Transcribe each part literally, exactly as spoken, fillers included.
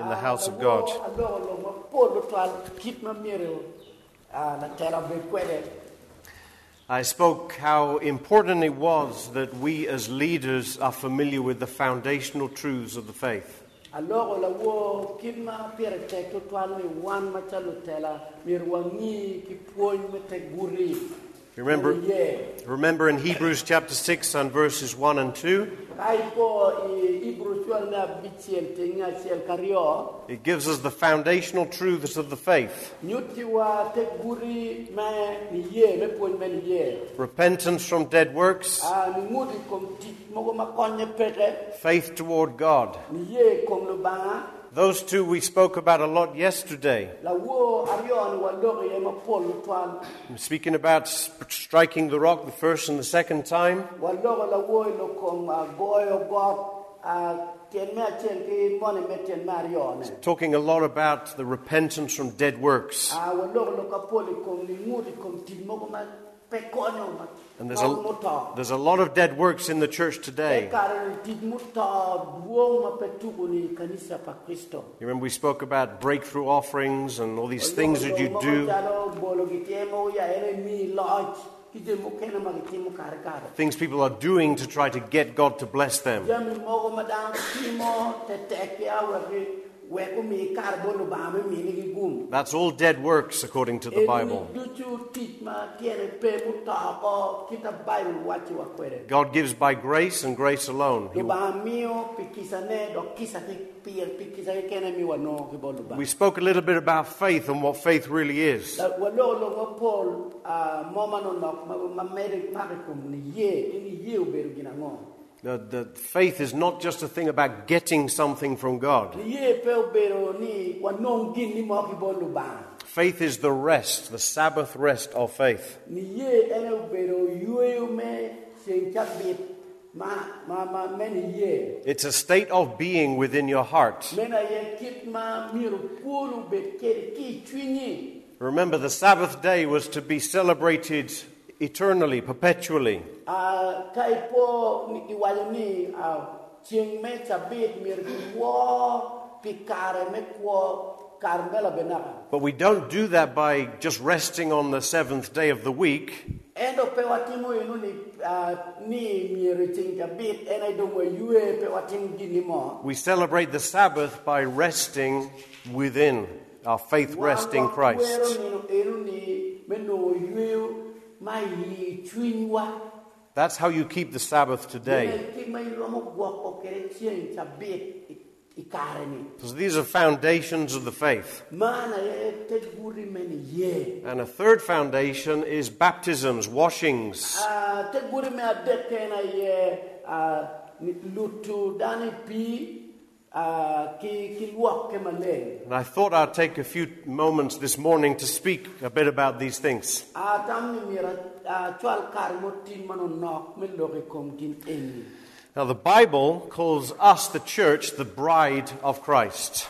in the house of God. I spoke how important it was that we as leaders are familiar with the foundational truths of the faith. Remember, remember in Hebrews chapter six and verses one and two, it gives us the foundational truths of the faith. Repentance from dead works, faith toward God. Those two we spoke about a lot yesterday. I'm speaking about striking the rock the first and the second time. Talking a lot about the repentance from dead works. And there's a, there's a lot of dead works in the church today. You remember we spoke about breakthrough offerings and all these things that you do. Things people are doing to try to get God to bless them. That's all dead works according to the Bible. God gives by grace and grace alone. He... We spoke a little bit about faith and what faith really is. The, the faith is not just a thing about getting something from God. Faith is the rest, the Sabbath rest of faith. It's a state of being within your heart. Remember, the Sabbath day was to be celebrated eternally, perpetually. But we don't do that by just resting on the seventh day of the week. We celebrate the Sabbath by resting within, our faith rests in Christ. That's how you keep the Sabbath today. So these are foundations of the faith. And a third foundation is baptisms, washings. And I thought I'd take a few moments this morning to speak a bit about these things. Now the Bible calls us, the church, the bride of Christ.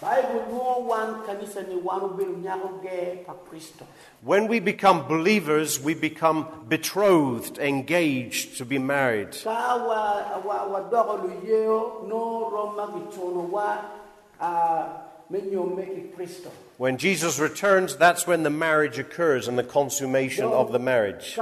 When we become believers, we become betrothed, engaged to be married. When Jesus returns, that's when the marriage occurs and the consummation of the marriage.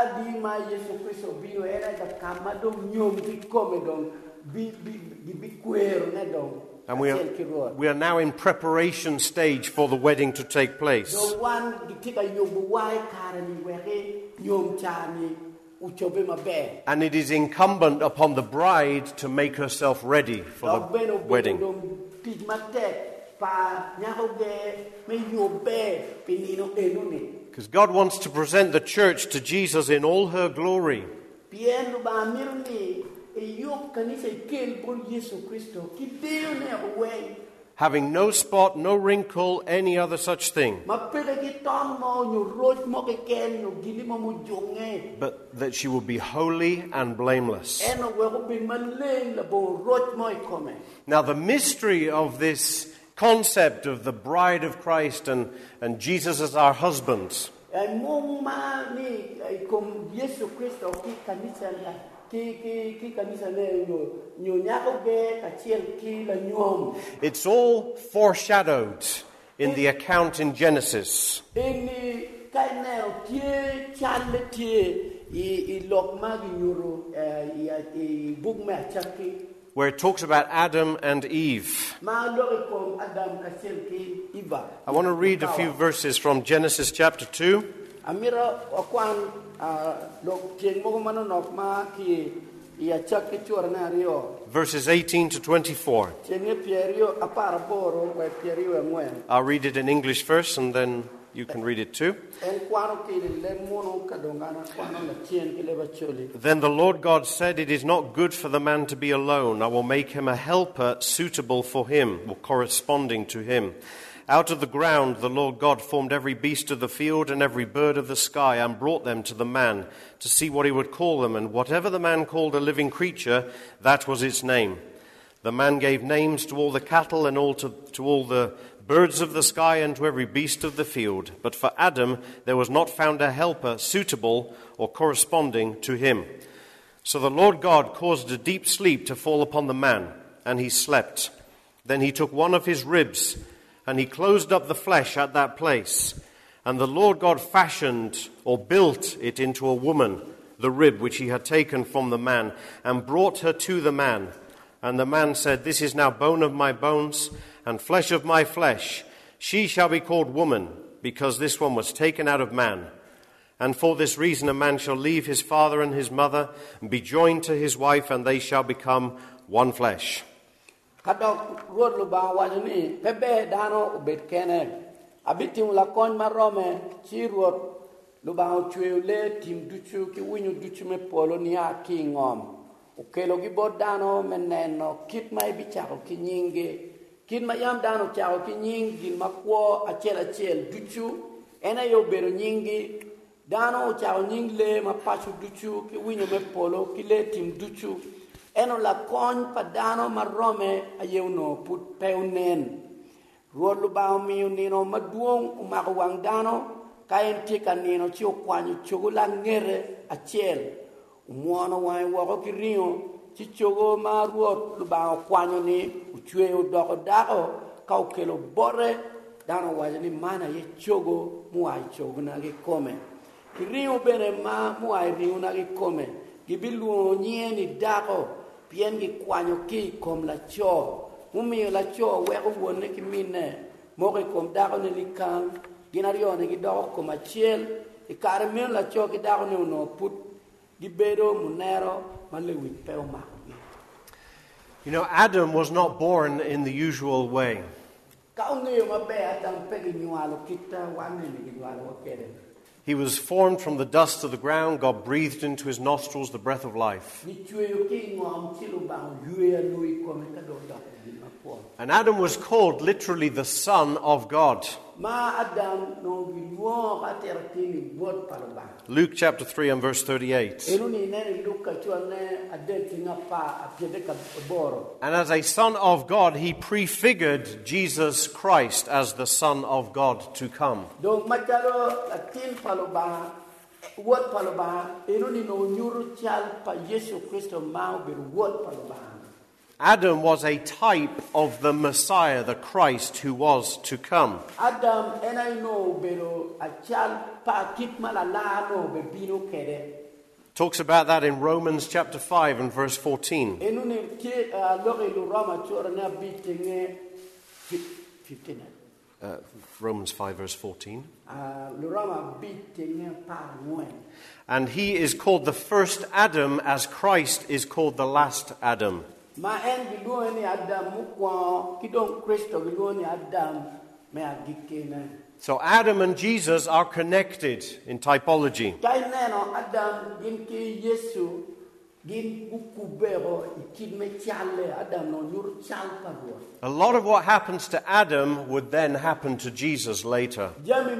And we are, we are now in preparation stage for the wedding to take place. And it is incumbent upon the bride to make herself ready for the wedding. Because God wants to present the church to Jesus in all her glory. Having no spot, no wrinkle, any other such thing. But that she will be holy and blameless. Now the mystery of this concept of the bride of Christ and, and Jesus as our husband It's all foreshadowed in the account in Genesis. Where it talks about Adam and Eve. I want to read a few verses from Genesis chapter two. Verses eighteen to twenty-four. I'll read it in English first and then you can read it too. Then the Lord God said, "It is not good for the man to be alone. I will make him a helper suitable for him, or corresponding to him. Out of the ground the Lord God formed every beast of the field and every bird of the sky and brought them to the man to see what he would call them. And whatever the man called a living creature, that was its name. The man gave names to all the cattle and all to, to all the birds of the sky and to every beast of the field. But for Adam there was not found a helper suitable or corresponding to him. So the Lord God caused a deep sleep to fall upon the man, and he slept. Then he took one of his ribs, and he closed up the flesh at that place. And the Lord God fashioned or built it into a woman, the rib which he had taken from the man, and brought her to the man. And the man said, "This is now bone of my bones and flesh of my flesh. She shall be called woman, because this one was taken out of man. And for this reason a man shall leave his father and his mother and be joined to his wife, and they shall become one flesh." Ukelo gibo dano meneno kit mai bicharo ki nyinge kit mayam dano charo ki nyingi makwo achel achel duchu ena yo bero nyingi dano charo nyingle mapachu duchu ki winyo me polo ki le tim duchu eno la kon pa dano marome ayeuno put peunen ruolu bao mi nino maduong umawang dano kayen tika nino chio kwanyu chugula ngere achel Umwana wai wako kirio chichogo maruot lubao kwanyo ni uchwe udoko dako kaukelo bore dano wajani mana ye chogo muai chogo na kikome kirio bere ma muai rio na kikome gibiluo nyeni dako piengi kwanyo ki kom la cho mumi la cho weko wone kimine moke kom dako ni likang ginario ne gidoko komachiel ikare men la cho gidako ne uno put You know, Adam was not born in the usual way. He was formed from the dust of the ground. God breathed into his nostrils the breath of life. And Adam was called literally the Son of God. Luke chapter three and verse thirty-eight. And as a Son of God, he prefigured Jesus Christ as the Son of God to come. Adam was a type of the Messiah, the Christ who was to come. Adam and I know pero a child pa kitmala la no be bino kede. Talks about that in Romans chapter five and verse fourteen. Uh, Romans five verse fourteen. And he is called the first Adam as Christ is called the last Adam. So Adam and Jesus are connected in typology. A lot of what happens to Adam would then happen to Jesus later.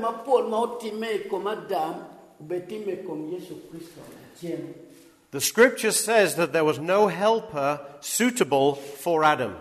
The scripture says that there was no helper suitable for Adam.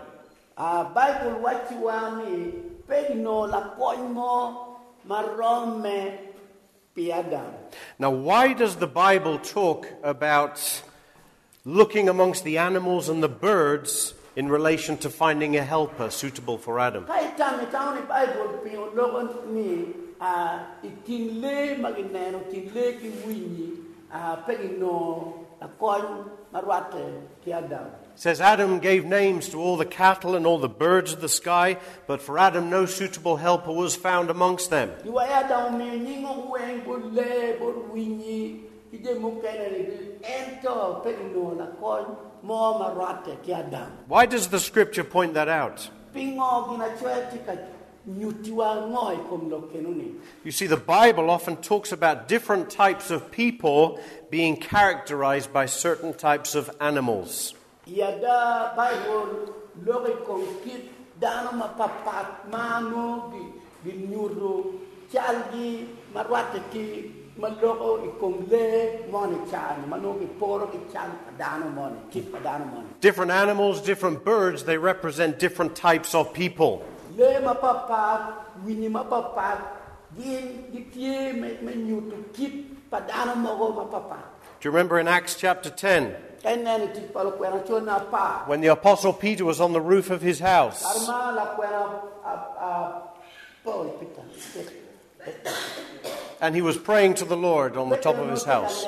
Now, why does the Bible talk about looking amongst the animals and the birds in relation to finding a helper suitable for Adam. Kai tami tauni Bible pio logon ni a ikinle magineno kinle ki winyi a pegino a kon marwate ki Adam. It says Adam gave names to all the cattle and all the birds of the sky, but for Adam no suitable helper was found amongst them. Iwa Adam mi ningo wen bulle bur winyi ide mukene ento pegino la kon mo marwate ki Adam. Why does the scripture point that out? Pingo gina chwe tika nyutiwa ngoi kom lo kenuni. You see, the Bible often talks about different types of people being characterized by certain types of animals. Yada Bible logi kom kit dano mapapat mano gi gi nyuro chalgi marwate ki maloko ikom le moni chan mano gi poro ki chan dano moni kit dano moni. Different animals, different birds, they represent different types of people. Le mapapat wini mapapat gin gitie me me nyutu kit padano mogo mapapat. Do you remember in Acts chapter ten, Eneni ti palo kwena chona pa. when the Apostle Peter was on the roof of his house? Arma la kwena a a Paul Peter. And he was praying to the Lord on the top of his house.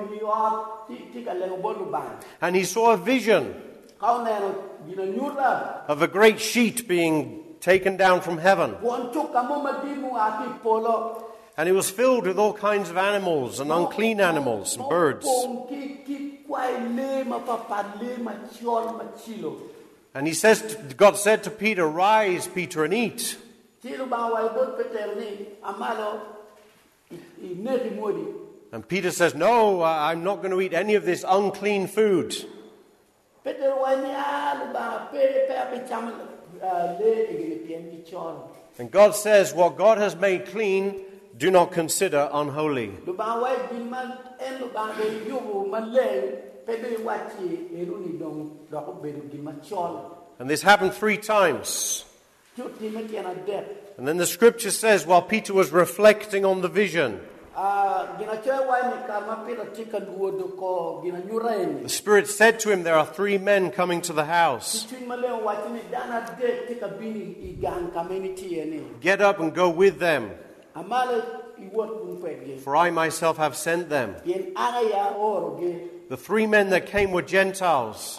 And he saw a vision of a great sheet being taken down from heaven. And it was filled with all kinds of animals and unclean animals and birds. And he says, God said to Peter, "Rise, Peter, and eat." And Peter says, "No, I'm not going to eat any of this unclean food." And God says, "What God has made clean, do not consider unholy." And this happened three times. And then the scripture says, while Peter was reflecting on the vision, the Spirit said to him, "There are three men coming to the house. Get up and go with them, for I myself have sent them." The three men that came were Gentiles.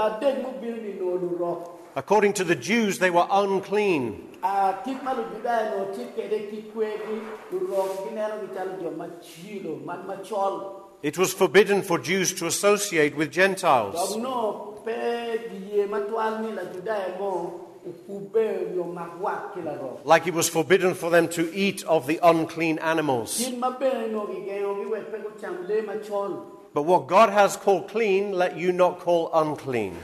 According to the Jews, they were unclean. It was forbidden for Jews to associate with Gentiles. Like it was forbidden for them to eat of the unclean animals. But what God has called clean, let you not call unclean.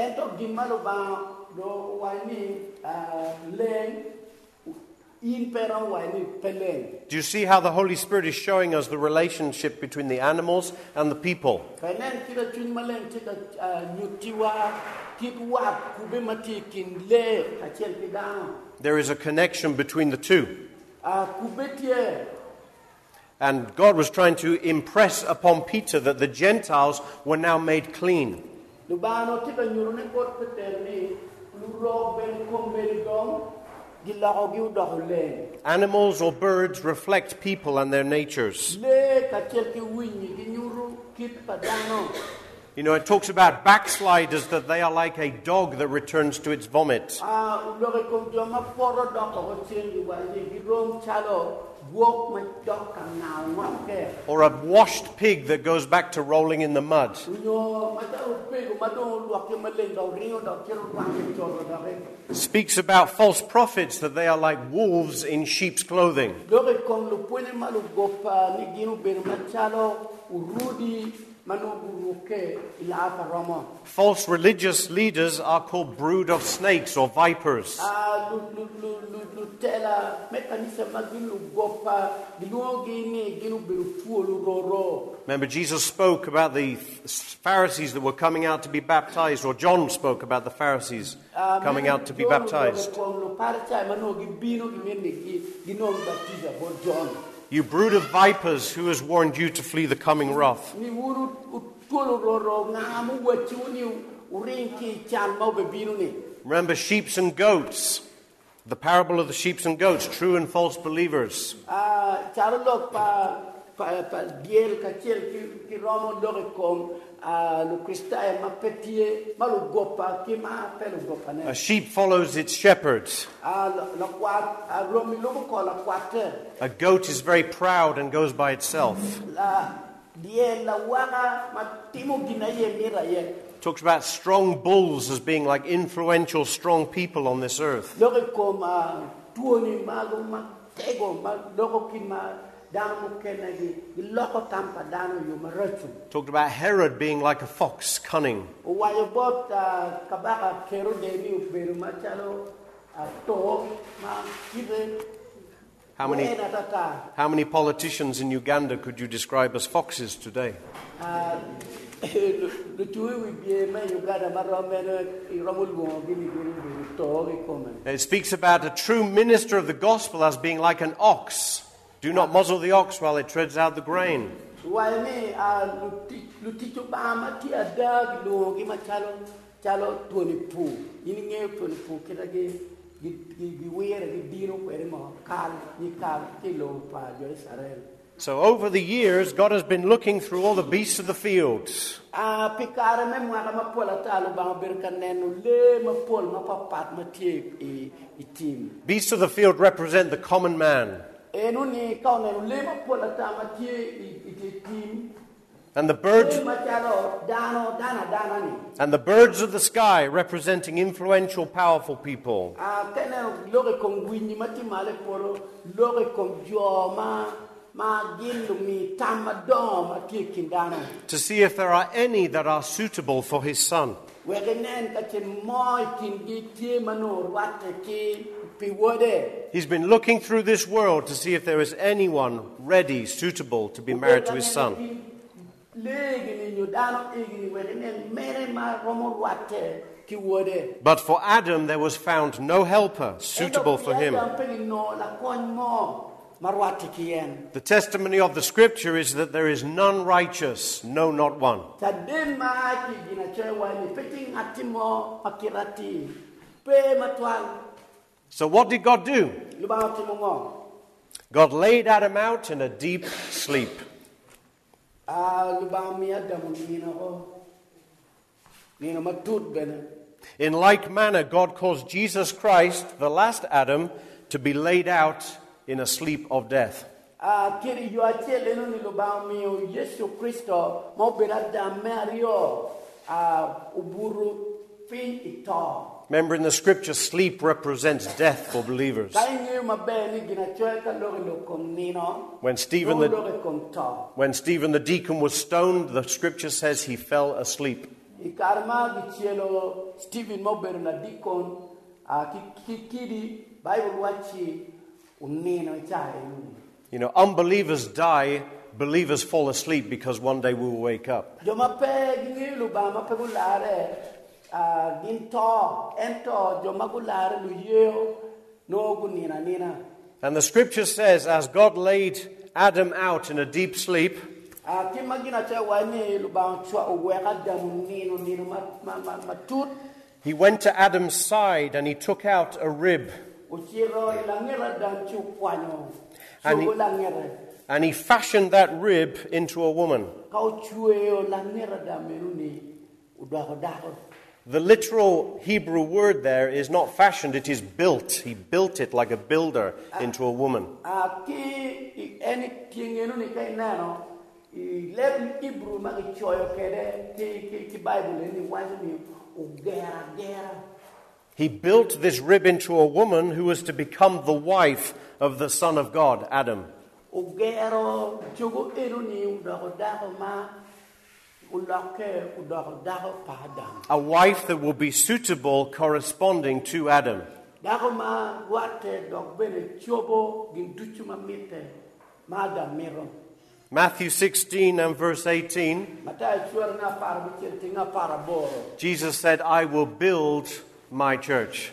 Do you see how the Holy Spirit is showing us the relationship between the animals and the people? There is a connection between the two. And God was trying to impress upon Peter that the Gentiles were now made clean. Animals or birds reflect people and their natures. You know, it talks about backsliders, that they are like a dog that returns to its vomit. Or a washed pig that goes back to rolling in the mud. Speaks about false prophets, that they are like wolves in sheep's clothing. False religious leaders are called brood of snakes or vipers. Remember, Jesus spoke about the Pharisees that were coming out to be baptized, or John spoke about the Pharisees coming out to be baptized. You brood of vipers, who has warned you to flee the coming wrath? tuolo roro ngamu wachuni urinki chan mau bebinu ni. Remember sheep and goats, the parable of the sheep and goats, true and false believers. Ah, charolok pa pa pa diel kachel ki ki romo dore kom ah lu Krista ma petie ma lu gopa ki ma pe lu gopa ne. A sheep follows its shepherd. Ah la kwat ah romi lu ko la kwate. A goat is very proud and goes by itself. La diel la wanga ma timo ginaye mira ye. Talks about strong bulls as being like influential, strong people on this earth. Dore kom ah tuoni ma lu ma tego ma doko ki ma dano kenagi loko tampa dano yu ma rachu. Talked about Herod being like a fox, cunning. Wayo bot kabaka kero deni uberu ma chalo to ma kibe. How many, how many politicians in Uganda could you describe as foxes today? It speaks about a true minister of the gospel as being like an ox. Do not muzzle the ox while it treads out the grain. So over the years, God has been looking through all the beasts of the field. Beasts of the field represent the common man. And the birds and the birds of the sky representing influential, powerful people. To see if there are any that are suitable for his son. He's been looking through this world to see if there is anyone ready, suitable to be married to his son. But for Adam there was found no helper suitable for him. The testimony of the scripture is that there is none righteous, no, not one. So what did God do? God laid Adam out in a deep sleep. In like manner, God caused Jesus Christ, the last Adam, to be laid out in a sleep of death. Remember, in the scripture, sleep represents death for believers. When Stephen the, when Stephen the deacon was stoned, the scripture says he fell asleep. You know, unbelievers die, believers fall asleep because one day we will wake up. And the scripture says, as God laid Adam out in a deep sleep, he went to Adam's side and he took out a rib. And he, and he fashioned that rib into a woman. The literal Hebrew word there is not fashioned, it is built. He built it like a builder into a woman. He built this rib into a woman who was to become the wife of the Son of God, Adam. A wife that will be suitable, corresponding to Adam. Matthew sixteen and verse eighteen. Jesus said, I will build my church,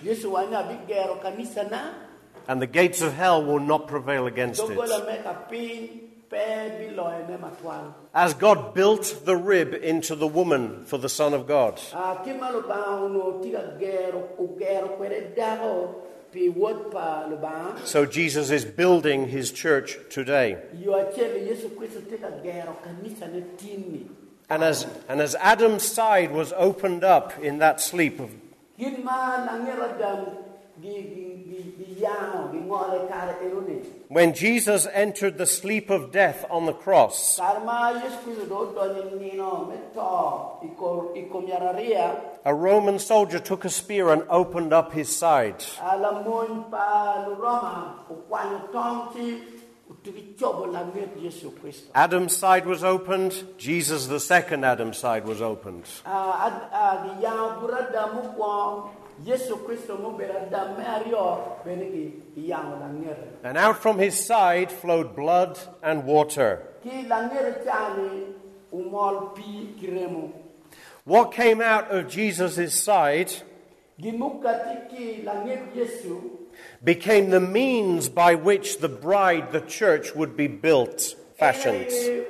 and the gates of hell will not prevail against it. pe bi loy ne matwal. As God built the rib into the woman for the Son of God. A ki malo ba uno tiga gero u gero kwere dago pi wot pa lo ba. So Jesus is building his church today. Yo achele Yesu Kristo tiga gero kanisa ne tini. And as, and as Adam's side was opened up in that sleep of Gin ma nangera dam gi gi gi gi yao gi ngole kare erone. when Jesus entered the sleep of death on the cross, Karma Yesu Kristo do do ni no meto iko iko miararia. a Roman soldier took a spear and opened up his side. Ala mon pa lu Roma u kwano tonti utugi chobo la met Yesu Kristo. Adam's side was opened, Jesus, the second Adam's side, was opened. Ah ad di yang burada mu kwa Yesu Kristo mo berada Mario beniki yang la ngere. And out from his side flowed blood and water. Ki la ngere chani umol pi kiremo. What came out of Jesus' side Gimukati ki la ngere Yesu became the means by which the bride, the church, would be built, fashioned.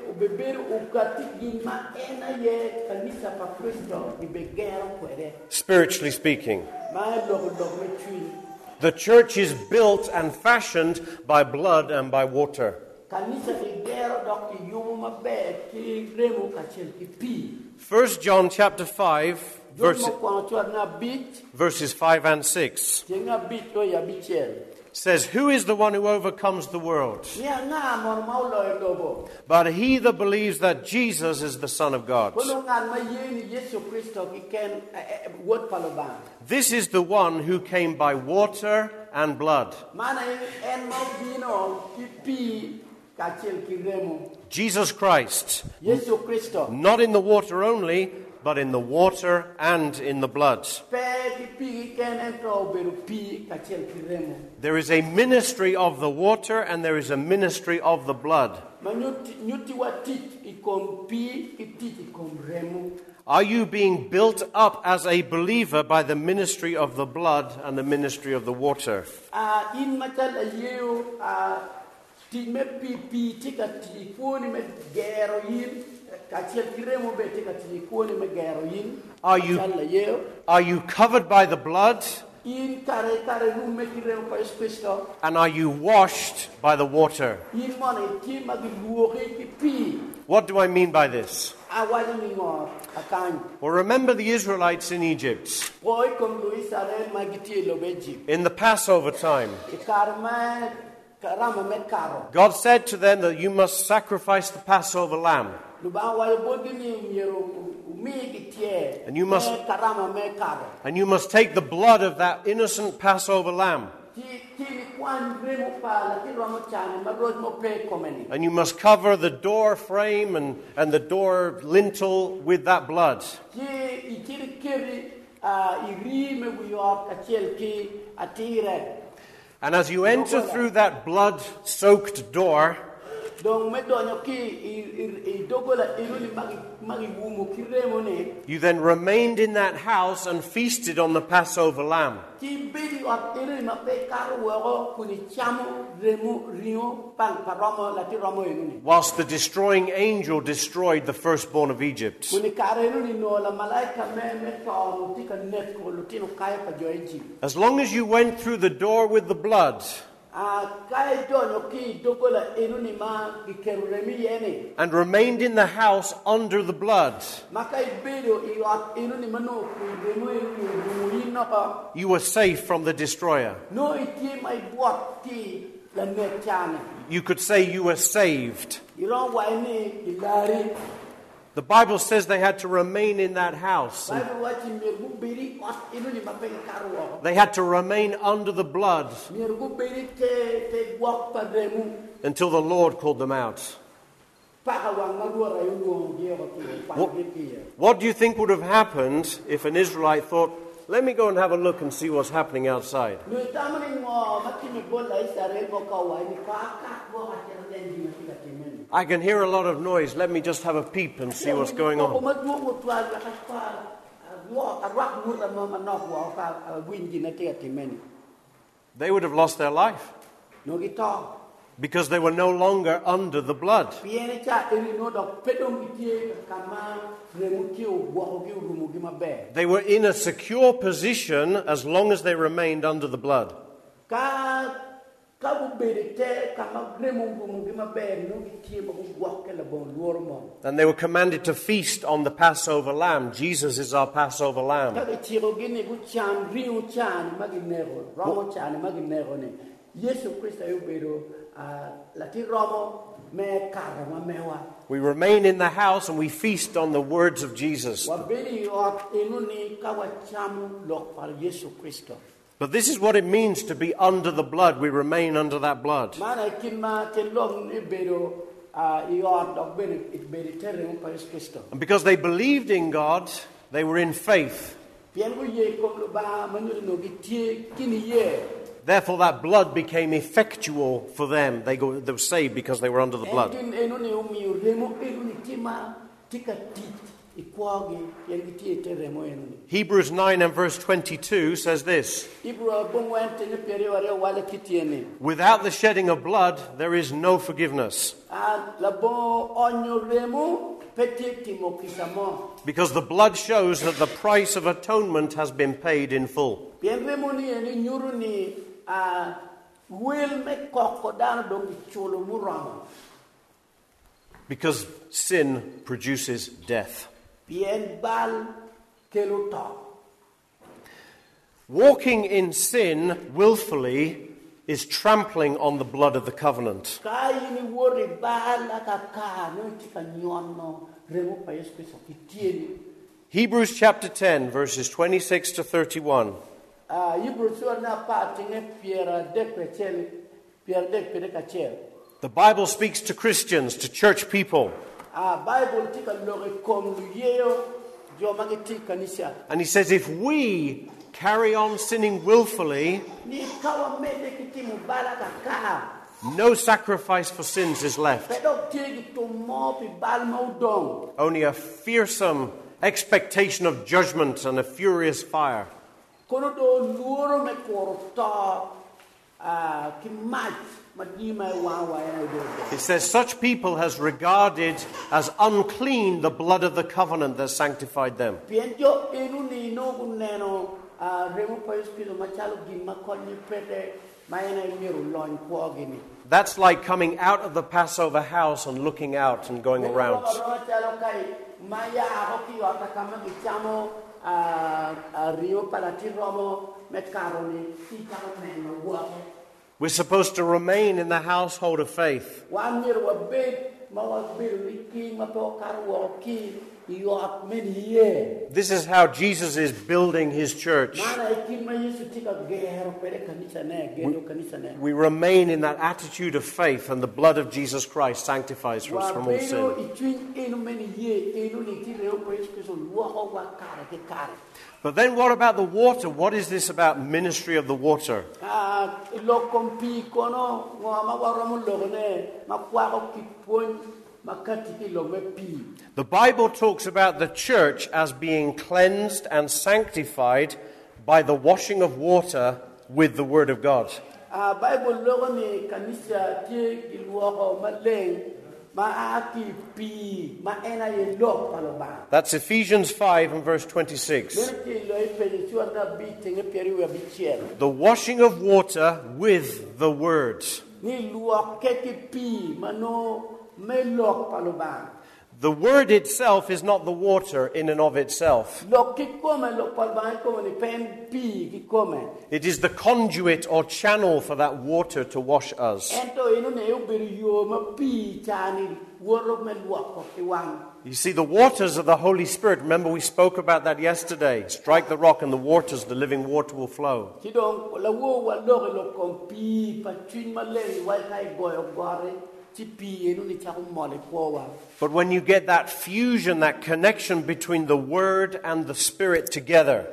Spiritually speaking, the church is built and fashioned by blood and by water. First John chapter five, verse, verses five and six says, "Who is the one who overcomes the world? But he that believes that Jesus is the Son of God. This is the one who came by water and blood. Jesus Christ, not in the water only, but in the water and in the blood." There is a ministry of the water and there is a ministry of the blood. Are you being built up as a believer by the ministry of the blood and the ministry of the water? Are you, are you covered by the blood? And are you washed by the water? What do I mean by this? Well, remember the Israelites in Egypt. In the Passover time, God said to them that you must sacrifice the Passover lamb. And you must, and you must take the blood of that innocent Passover lamb. And you must cover the door frame and, and the door lintel with that blood. And as you enter through that blood-soaked door, you then remained in that house and feasted on the Passover lamb. Whilst the destroying angel destroyed the firstborn of Egypt. As long as you went through the door with the blood, and remained in the house under the blood, you were safe from the destroyer. You could say you were saved. The Bible says they had to remain in that house. They had to remain under the blood until the Lord called them out. What, what do you think would have happened if an Israelite thought, let me go and have a look and see what's happening outside? I can hear a lot of noise. Let me just have a peep and see what's going on. They would have lost their life. because they were no longer under the blood. Piene cha eri no dok pedong itie kama remu ki o gwo ki rumu gi maber. They were in a secure position as long as they remained under the blood. Ka ka bu berete kama remu rumu gi maber no itie mo gwo ke la bon luor mo. And they were commanded to feast on the Passover lamb. Jesus is our Passover Ka lamb. ke tiro gi ni gu chan riu chan maginero romo chan maginero ne. Yesu Kristo yo bero la ti romo me karama mewa. We remain in the house and we feast on the words of Jesus. Wa beri o enu ni ka wa chamu lok par Yesu Kristo. But this is what it means to be under the blood. We remain under that blood. Mana kin ma te long ni bero a yo dok beri it beri tere par Yesu Kristo. And because they believed in God, they were in faith. Pian go ye kom lo ba manu no gi tie kini ye. Therefore, that blood became effectual for them. They, go, they were saved because they were under the blood. Kin enu ni umi remo enu ni tima tika tit ikwagi yen gi tie tere mo enu ni. Hebrews nine and verse twenty-two says this: Ibro bon wan te ne pere ware wala kitiene. Without the shedding of blood, there is no forgiveness. A la bon onyo remo petit timo kisamo. Because the blood shows that the price of atonement has been paid in full. Bien remo ni eni nyuru ni a will me koko dana dong chulo murama. Because sin produces death. Bien bal keluta. Walking in sin willfully is trampling on the blood of the covenant. Kai ni wori bal akaka no tika nyono remo pa Yesu Kristo kitieni. Hebrews chapter ten, verses twenty-six to thirty-one. Ah Hebrew so na pa tinge piera de pechel piera de pere kachel. The Bible speaks to Christians, to church people. Ah Bible tika lore kom luyeo jo magiti kanisa. And he says, if we carry on sinning willfully, Ni kawa mede kitimu bala kaka. no sacrifice for sins is left. Pedok tigi to mo pi bal maudong. Only a fearsome expectation of judgment and a furious fire. Kono do luoro me korota ah ki mat madima wa wa ya do. It says, such people has regarded as unclean the blood of the covenant that sanctified them. Pienjo enu ni no guneno ah remo pa Yesu machalo gi makoni pete mayena miru lon kwogini. That's like coming out of the Passover house and looking out and going around. Maya hoki ota kama gichamo a rio palati romo mekaroni tikamo meno wa. We're supposed to remain in the household of faith. One year wa bit ma wa bit king ma to karwo ki yo ap many year. This is how Jesus is building his church. Mana ikin ma Yesu tika gero pere kanisa ne gero kanisa ne. We remain in that attitude of faith, and the blood of Jesus Christ sanctifies us from all sin. But then what about the water? What is this about ministry of the water? The Bible talks about the church as being cleansed and sanctified by the washing of water with the Word of God. That's Ephesians five and verse twenty-six. The washing of water with the Word. The Word itself is not the water in and of itself. It is the conduit or channel for that water to wash us. You see, the waters of the Holy Spirit, remember we spoke about that yesterday. Strike the rock and the waters, the living water will flow. But when you get that fusion, that connection between the Word and the Spirit together,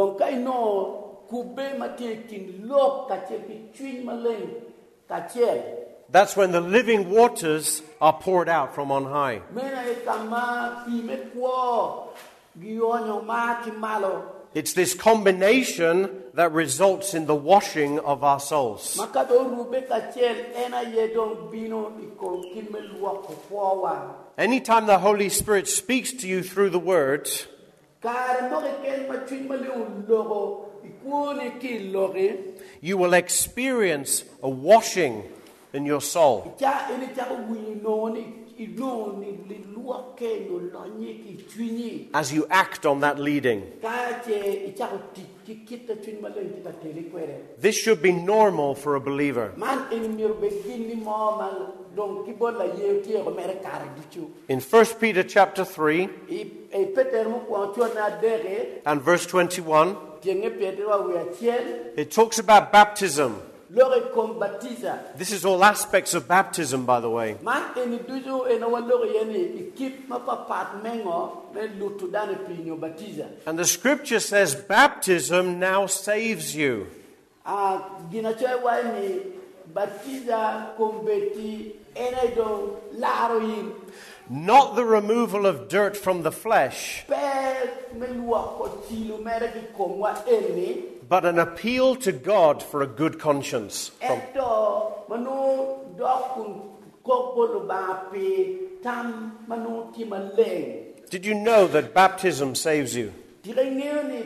that's when the living waters are poured out from on high. It's this combination that results in the washing of our souls. Makado rube kachel ena yedong bino iko kinmelua kupowa. Anytime the Holy Spirit speaks to you through the Word, Kare mo ken machin maliu logo ikuni ki loge. you will experience a washing in your soul. Cha ini cha wino ni ino ni lilua ke no lonye ki twini. As you act on that leading. Ka che icha ti kita twin malen kita tele kwere. This should be normal for a believer. Man in mir begin ni mo man dong kibola ye ti ko mere kare dichu. In First Peter chapter three E e Peter mo ko chona dere and verse twenty-one, tienge Peter wa we tiel it talks about baptism. lore kom baptiza. This is all aspects of baptism, by the way. Man eni dujo ena wa lore yeni ikip mapa pat mengo me lutu dane pinyo baptiza. And the scripture says baptism now saves you. Ah gina choy wa ni baptiza kombeti ena do laro yin. Not the removal of dirt from the flesh, Pe me lua ko tilu mere ki komwa eni. but an appeal to God for a good conscience. From, Eto manu dokun kokolo ba pe tam manu ti maleng. did you know that baptism saves you? Tirengeo ni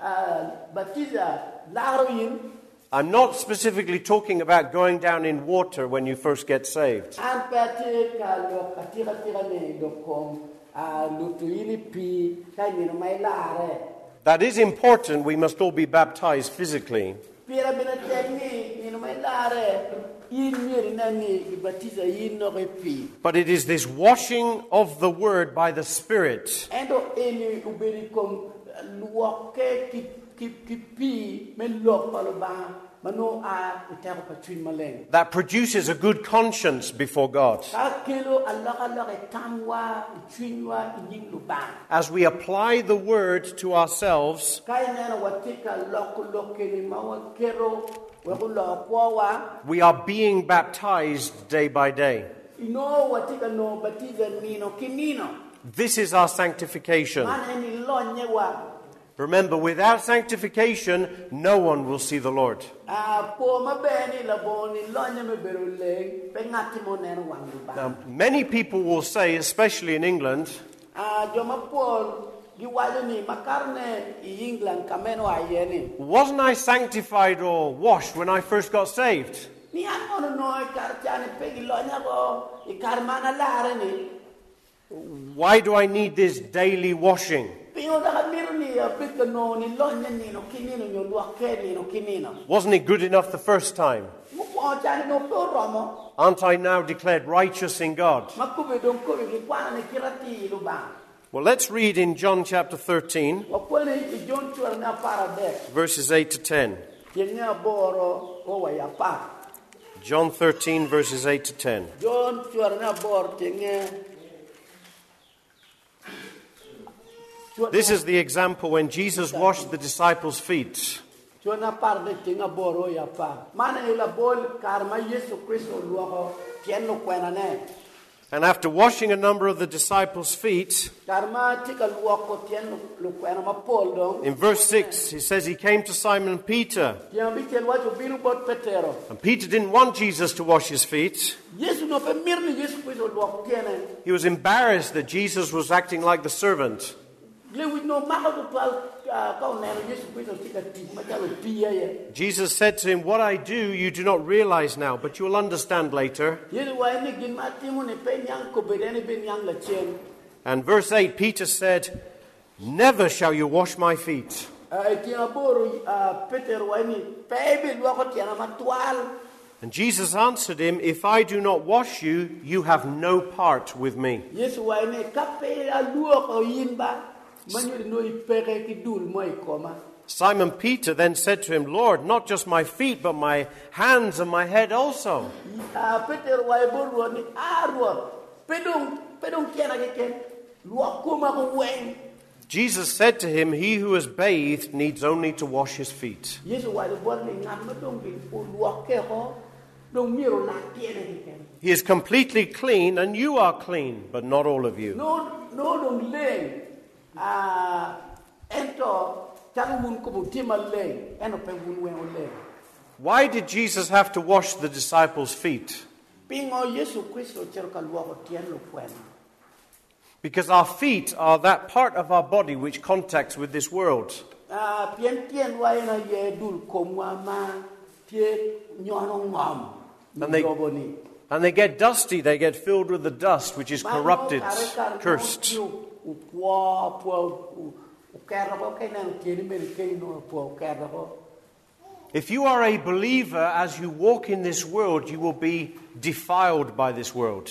baptiza laro yin. I'm not specifically talking about going down in water when you first get saved. An pete ka lo ka tira tira ne dokom lutu ini pi kai ni mai lare. That is important. We must all be baptized physically. Pira bina tekni ni mai lare. In mir na ni baptiza yin no pi. But it is this washing of the word by the Spirit Endo eni uberi kom luoke ki ki ki pi men lok palo ba mano a itero patwin maleng. that produces a good conscience before God. Ka kelo Allah Allah e kamwa twinwa yin lu ba. As we apply the word to ourselves, Kai nena watika lok lok ni mawa kero we ko lo kwa we are being baptized day by day. ino watika no baptiza nino kinino. This is our sanctification. Man eni lonye wa Remember, without sanctification, no one will see the Lord. a po mabeni la boni lonye me berule pe ngati mo nena wangu ba. Now, many people will say, especially in England, Ah, joma Paul giwalo ni makarne i England kameno ayeni. wasn't I sanctified or washed when I first got saved? Ni ano no karchane pegi lonya go i karmana lare ni. Why do I need this daily washing? Pingo da miru ni pika no ni lonya ni no kinino nyo luake ni no kinino. Wasn't it good enough the first time? Mo ko chane no to romo. Aren't I now declared righteous in God? Makube don ko ni kwana ni kirati lu ba. Well, let's read in John chapter thirteen, Wa ko ni i John tuar na para de. verses eight to ten. Yenga boro o wa ya pa. John thirteen, verses eight to ten. John tuar na bor tenge. This is the example when Jesus washed the disciples' feet. Chona parle tinga boro ya pa. Mana ila bol karma Yesu Kristo luogo tieno kwena ne. And after washing a number of the disciples' feet, Karma tika luoko tieno lu kwena ma pol dong. in verse six, he says he came to Simon Peter. Tiang bitel wajo biru bot petero. And Peter didn't want Jesus to wash his feet. Yesu no pe mirni Yesu Kristo luok tiene. He was embarrassed that Jesus was acting like the servant. Le wit no maka to pal ka neno Yesu Kristo tika ti ma jalo pia ye. Jesus said to him, "What I do you do not realize now, but you will understand later." Yesu wa ni gin ma timu ne pe nyang ko bedene ben nyang la chen. And verse eight, Peter said, "Never shall you wash my feet." Ai tiang boro Peter wa ni pe be luoko tiana ma twal. And Jesus answered him, "If I do not wash you, you have no part with me." Yesu wa ni kape a luoko yinba. Manyo no ipere ki dul mo ikoma. Simon Peter then said to him, "Lord, not just my feet, but my hands and my head also." Ah, Peter wa boro ni arwo. Pedong pedong kiana ke ken. Luoko ma ko wen. Jesus said to him, "He who is bathed needs only to wash his feet." Yesu wa boro ni ngam ma dong bi o luoke ho. Dong miro la tiene ke ken. He is completely clean, and you are clean, but not all of you. No no dong leng. Ah ento Chalo wun ko bu tima leng, eno pe wun wen o leng. Why did Jesus have to wash the disciples' feet? Pingo Yesu Kristo chero ka luoko tien lo pwen. Because our feet are that part of our body which contacts with this world. Ah, pien tien wa ena ye dul komwa ma tie nyono ngam. And they, and they get dusty, they get filled with the dust which is corrupted, cursed. If you are a believer, as you walk in this world, you will be defiled by this world.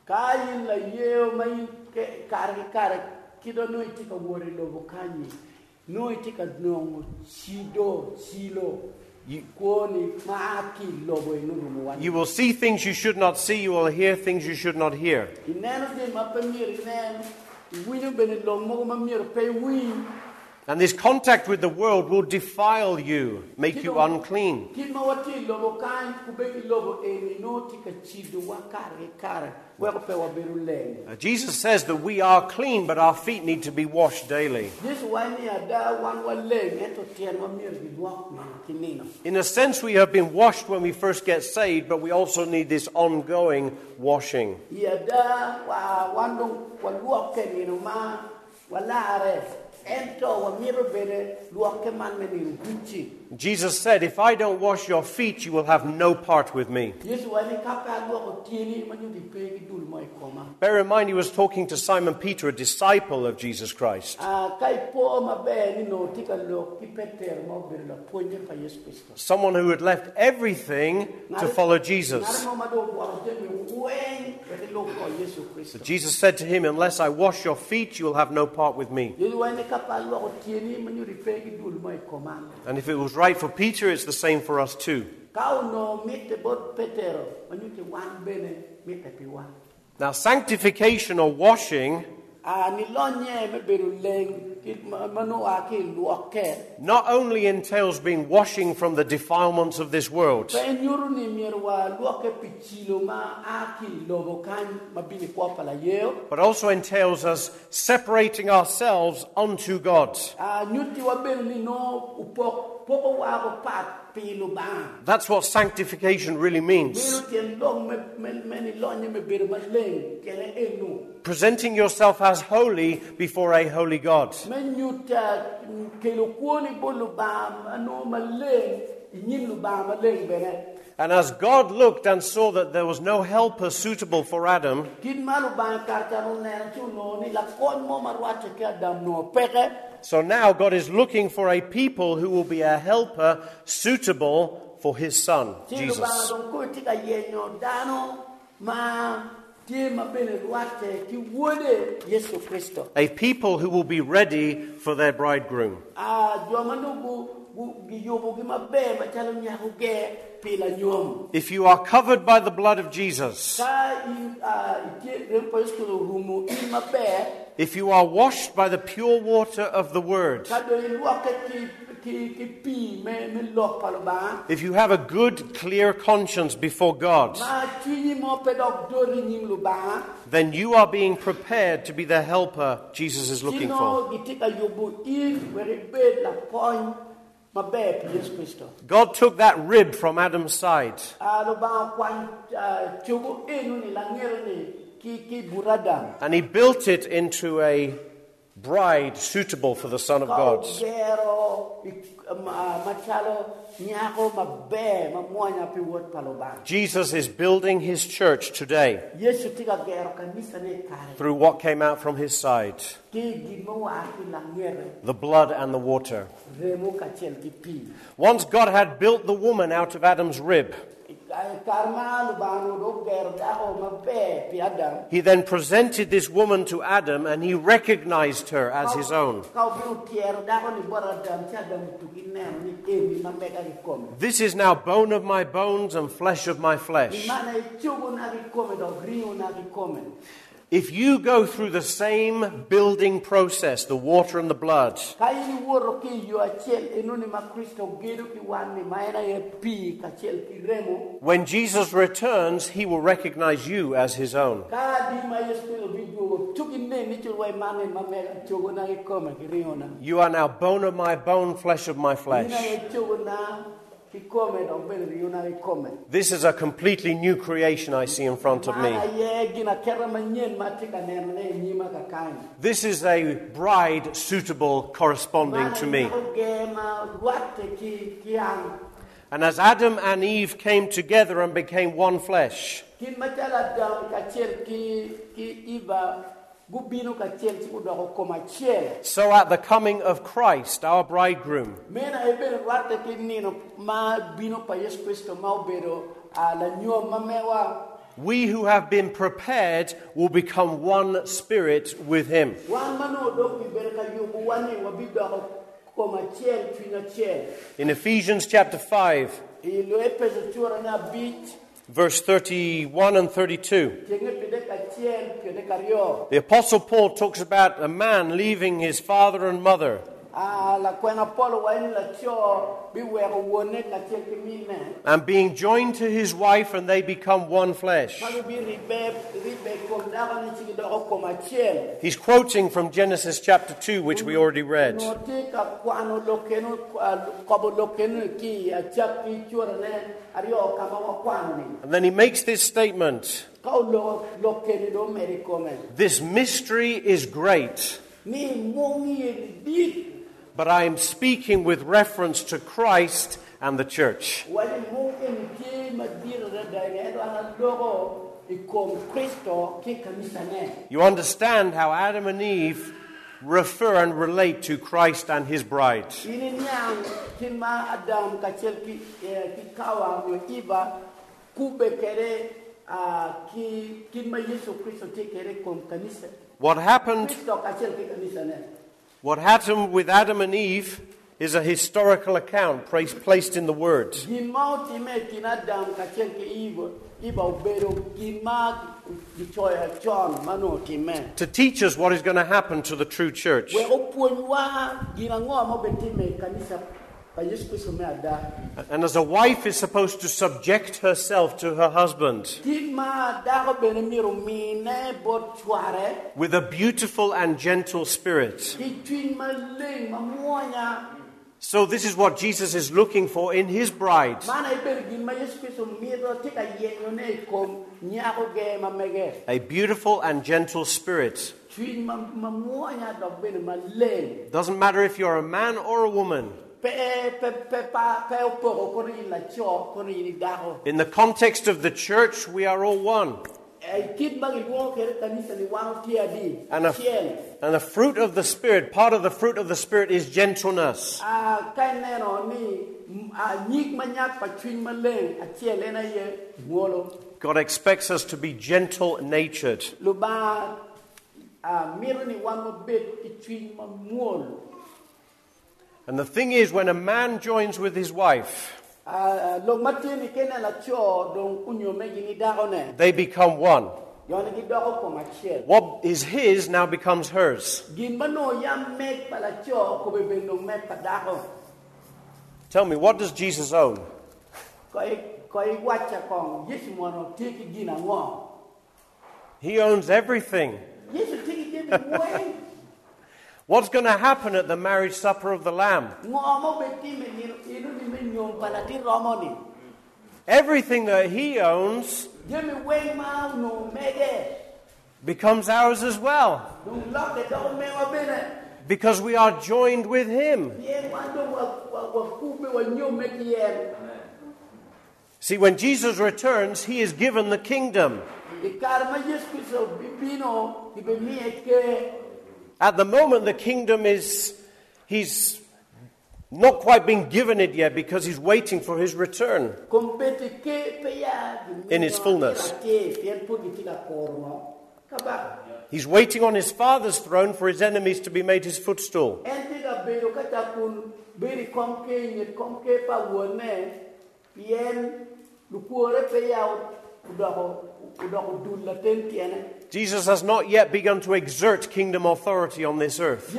You, you will see things you should not see, you will hear things you should not hear. And this contact with the world will defile you, make you unclean. Uh, Jesus says that we are clean, but our feet need to be washed daily. In a sense, we have been washed when we first get saved, but we also need this ongoing washing. Jesus said, if I don't wash your feet, you will have no part with me. Bear in mind, he was talking to Simon Peter, a disciple of Jesus Christ. Someone who had left everything to follow Jesus. So Jesus said to him, unless I wash your feet, you will have no part with me. And if it was right for Peter, it's the same for us too. Now, sanctification or washing not only entails being washing from the defilements of this world, but also entails us separating ourselves unto God. That's what sanctification really means. Presenting yourself as holy before a holy God. And as God looked and saw that there was no helper suitable for Adam, so now God is looking for a people who will be a helper suitable for his son, Jesus. A people who will be ready for their bridegroom. If you are covered by the blood of Jesus, if you are washed by the pure water of the Word, if you have a good, clear conscience before God, then you are being prepared to be the helper Jesus is looking for. God took that rib from Adam's side, and he built it into a bride suitable for the Son of God. Jesus is building his church today through what came out from his side, the blood and the water. Once God had built the woman out of Adam's rib, he then presented this woman to Adam, and he recognized her as his own. This is now bone of my bones and flesh of my flesh. If you go through the same building process, the water and the blood, when Jesus returns, he will recognize you as his own. You are now bone of my bone, flesh of my flesh. This is a completely new creation I see in front of me. This is a bride suitable, corresponding to me. And as Adam and Eve came together and became one flesh, so at the coming of Christ, our bridegroom, we who have been prepared will become one spirit with him. In Ephesians chapter five, verse thirty-one and thirty-two, the Apostle Paul talks about a man leaving his father and mother and being joined to his wife, and they become one flesh. He's quoting from Genesis chapter two, which we already read. And then he makes this statement: this mystery is great, but I am speaking with reference to Christ and the church. You understand how Adam and Eve refer and relate to Christ and his bride. What happened What happened with Adam and Eve is a historical account placed in the Word. To teach us what is going to happen to the true church. And as a wife is supposed to subject herself to her husband with a beautiful and gentle spirit. So this is what Jesus is looking for in his bride. A beautiful and gentle spirit. Doesn't matter if you're a man or a woman. In the context of the church, we are all one. And a, and the fruit of the Spirit, part of the fruit of the Spirit is gentleness. God expects us to be gentle-natured. And the thing is, when a man joins with his wife, they become one. What is his now becomes hers. Tell me, what does Jesus own? He owns everything. What's going to happen at the marriage supper of the Lamb? Everything that he owns becomes ours as well. Because we are joined with him. See, when Jesus returns, he is given the kingdom. At the moment, the kingdom is, he's not quite been given it yet because he's waiting for his return in his fullness. He's waiting on his Father's throne for his enemies to be made his footstool. Jesus has not yet begun to exert kingdom authority on this earth.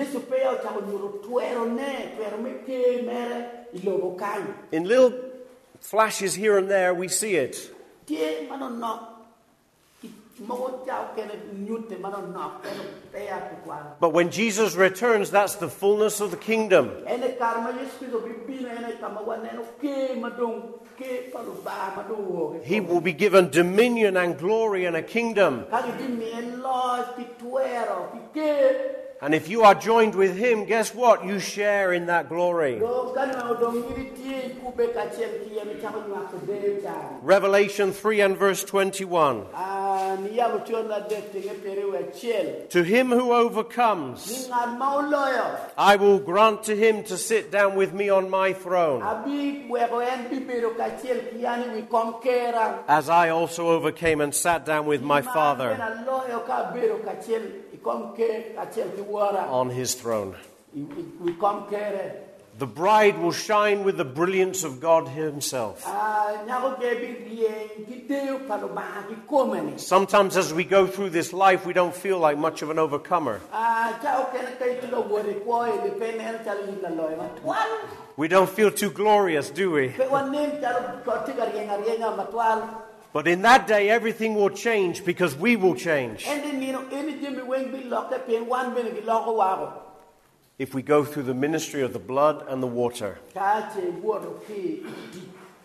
In little flashes here and there, we see it. Mo chao kene nyute mano nok eno peya tukwa. But when Jesus returns, that's the fullness of the kingdom. Ene karma Yesu Kristo bibina ene kama waneno ke madong ke paluba madong wo. He will be given dominion and glory and a kingdom. Kagi bimi en los pituero pike. And if you are joined with him, guess what? You share in that glory. Do kana dong iri tie kube kachel kiye mi chama nywa kede cha. Revelation three and verse twenty-one. Ah ni ya mutiona de tenge pere we chel. To him who overcomes, Ni ngad mauloyo. I will grant to him to sit down with me on my throne, Abi wego en bibero kachel kiyani we konkera. as I also overcame and sat down with my Father Na loyo ka bero kachel ikomke kachel kiwara. on his throne. We konkere. The bride will shine with the brilliance of God himself. Ah nyago gebi bien kiteo paloma ki komani. Sometimes as we go through this life, we don't feel like much of an overcomer. Ah chao kene kai tulo wori ko e dependen chali la loyo matwal. We don't feel too glorious, do we? Pe wanem chalo kotiga rienga rienga matwal. But in that day, everything will change because we will change. Ende nino eni jemi wen bi loke pen wan ben gi loko wago. If we go through the ministry of the blood and the water. Ka che buodo ki di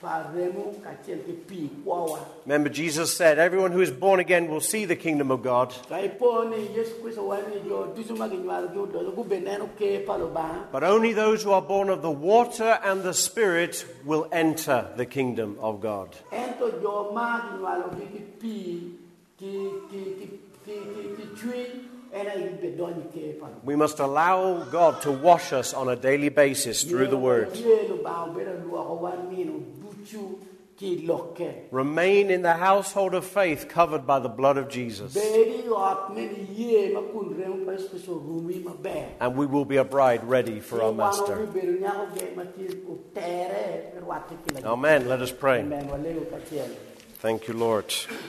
paremu kachel ki pi kwawa. Remember, Jesus said, everyone who is born again will see the kingdom of God. Kai poni Yesu Kristo wani jo dusuma gi nyal jo do gu beneno ke paloba. But only those who are born of the water and the Spirit will enter the kingdom of God. Ento jo ma gi nyal gi ki pi ki ki ki ki ki ki chui ena i be doni ke palo. We must allow God to wash us on a daily basis through the Word. Ye lo ba bera lo ko wan mino duchu ki loke. Remain in the household of faith covered by the blood of Jesus. Beri ot meni ye ma kun rem pas so rumi ma be. And we will be a bride ready for our Master. Amen. Let us pray. Thank you, Lord.